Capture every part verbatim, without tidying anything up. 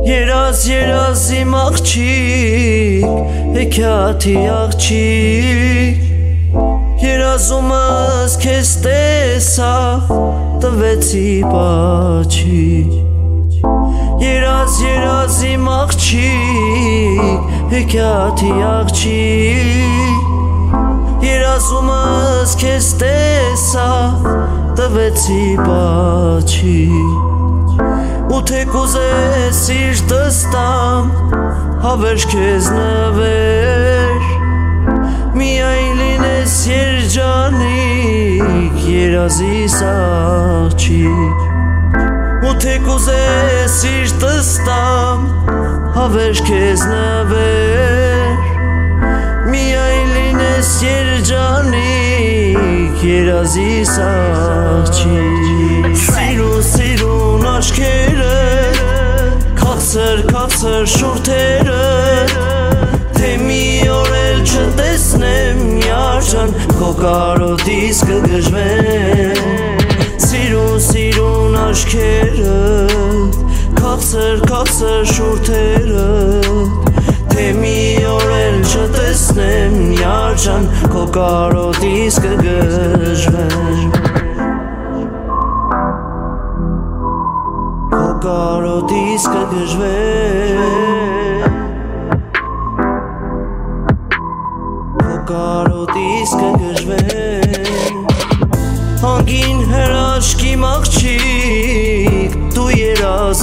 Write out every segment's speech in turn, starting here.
Երազ երազ իմ աղջիկ, հեքիաթի աղջիկ, երազումս քեզ տեսա, տվեցի պաչիկ։ Երազ երազ իմ աղջիկ, հեքիաթի աղջիկ, երազումս քեզ տեսա, տվեցի պաչիկ։ Ու թե կուզես սիրտս տամ, հավերժ քեզ նվեր, միայն լինես երջանիկ, երազիս աղջիկ։ Ու թե կուզես սիրտս տամ, հավերժ քեզ նվեր, միայն լինես երջանիկ, երազիս աղջիկ։ Սիրուն սիրուն աչքերը, քաղցր քաղցր շուրթերը, թե մի օր էլ չտեսնեմ յարջան, քո կարոտից կգժվեմ։ Սիրուն սիրուն աչքերը, քաղցր քաղցր շուրթերը, թե մի օր էլ չտեսնեմ յարջան, քո կարոտից կգժվեմ։ Քո կարոտից կգժվեմ, քո կարոտից կգժվեմ։ Հանգին հրաշքի աղջիկ, դու երազ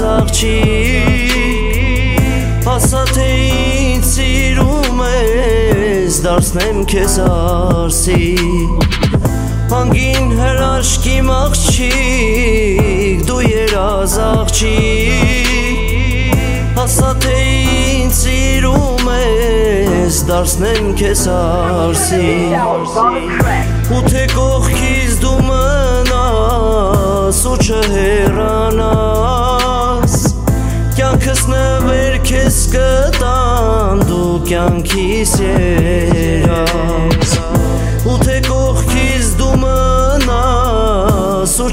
աղջիկ, ասա թե ինձ սիրում ես, դարձնեմ քեզ արսիկ։ Հանգին հրաշքի աղջիկ, դու երազ աղջիկ, ասա թե ինձ սիրում ես, դարձնեմ քեզ արսիկ։ Ու թե կողքից դու մնաս ու չհեռանաս, կյանքս նվեր քեզ կտամ, դու կյանքիս երաս։ Ու թե կողքից դու մնաս ու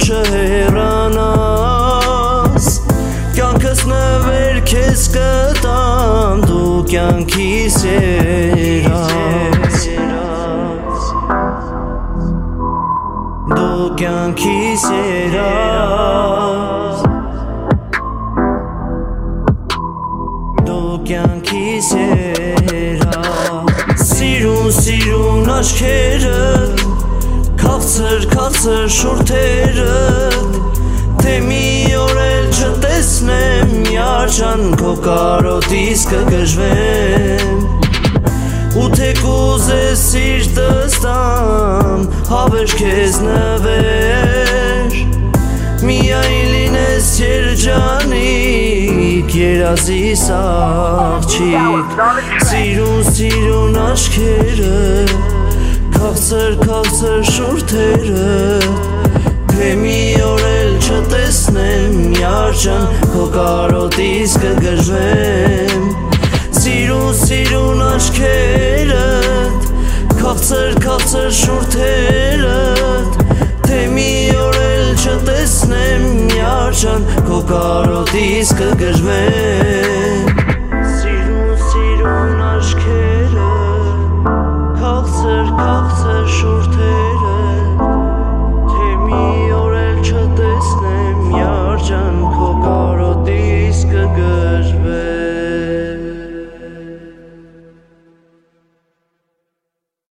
չհեռանաս, կյանքս նվեր քեզ կտամ, դու կյանքիս երաս, դու կյանքիս երաս, դու կյանքիս երաս։ Սիրուն սիրուն աչքերը, քաղցր քաղցր շուրթերը, թե մի օր էլ չտեսնեմ յարջան, քո կարոտից կգժվեմ։ Ու թե կուզես սիրտս տամ, հավերժ քեզ նվեր, միայն լինես երջանիկ, երազիս աղջիկ։ Սիրուն սիրուն աչքերը, քաղցր քաղցր շուրթերը, թե մի օր էլ չտեսնեմ յարջան, քո կարոտից կգժվեմ։ Սիրուն սիրուն աչքերդ, քաղցր քաղցր շուրթերդ, թե մի օր էլ չտեսնեմ յարջան, քո կարոտից կգժվեմ։